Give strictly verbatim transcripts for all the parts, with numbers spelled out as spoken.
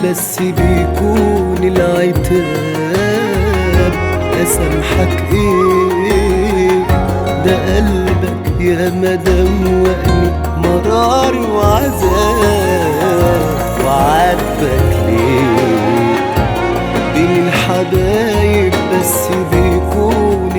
بس بيكون العتاب أسامحك ايه؟ ده قلبك يا مدوقني مرار وعذاب، وعاتبك ليه؟ بين الحبايب بس بيكون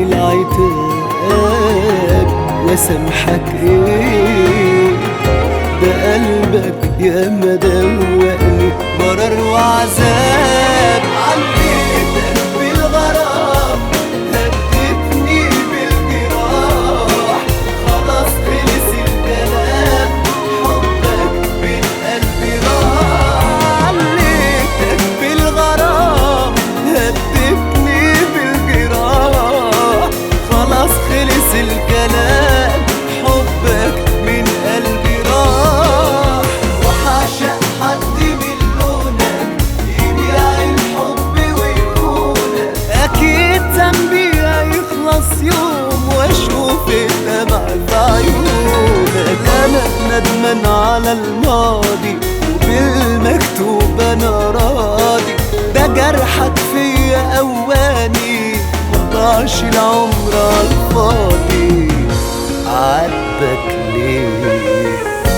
العتاب واسامحك ايه؟ ده قلبك يا مدوقني مرار وعذاب. عليتك بالغرام هدتني بالجراح، خلاص خلص الكلام حبك من قلبي راح. عليتك بالغرام هدتني بالجراح، خلاص خلص الكلام حبك من قلبي راح. وحاشق حد من لونك يبيع الحب ويخونك، اكيد ذنبي هيخلص يوم واشوف الدمع في عيونك. انا ندمان على الماضي وبالمكتوب انا راضي، ده جرحك فيا اواني مضاعش العمر عالفاضي. عاتبك ليه؟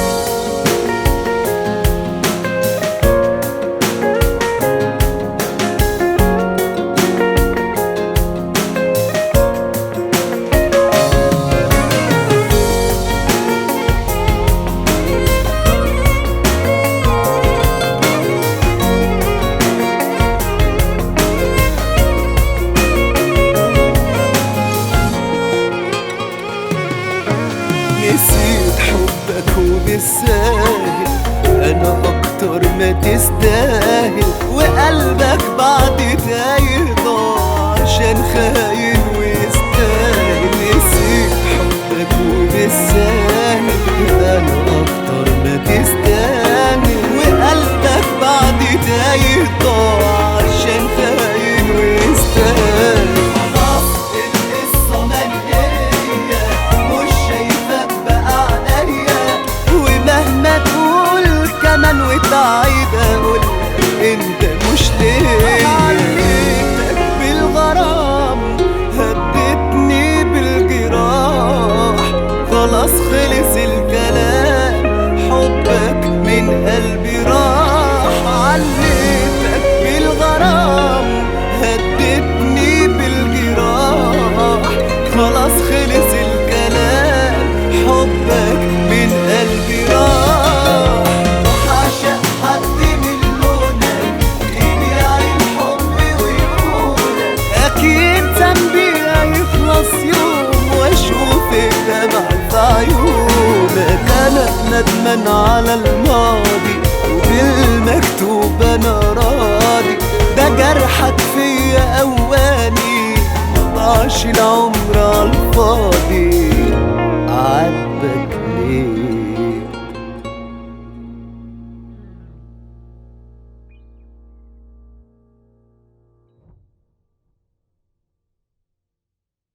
نسيت حبك وبالساهل انا اكتر ما تستاهل، وقلبك بعد تايه ضاع عشان خاين ويستاهل. نسيت حبك وبالساهل انا اكتر ما تستاهل، وقلبك بعد تايه ضاع عشان خاين ويستاهل. خلاص القصة منهية مش شايفك بقى عليا، ومهما تقول كمان وتعيد اقول انت مش ليا. عليتك بالغرام هدتني بالجراح، خلاص خلص الكلام حبك من قلبي راح. عليتك بالغرام هدتني بالجراح، خلاص خلص الكلام حبك من قلبي راح. وحاشق حد من لونك يبيع الحب ويخونك، اكيد ذنبي هيخلص يوم واشوف الدمع في عيونك. انا ندمان على الماضي وبالمكتوب انا راضي، ده جرحك فيا اواني مضاعش العمر عالفاضي.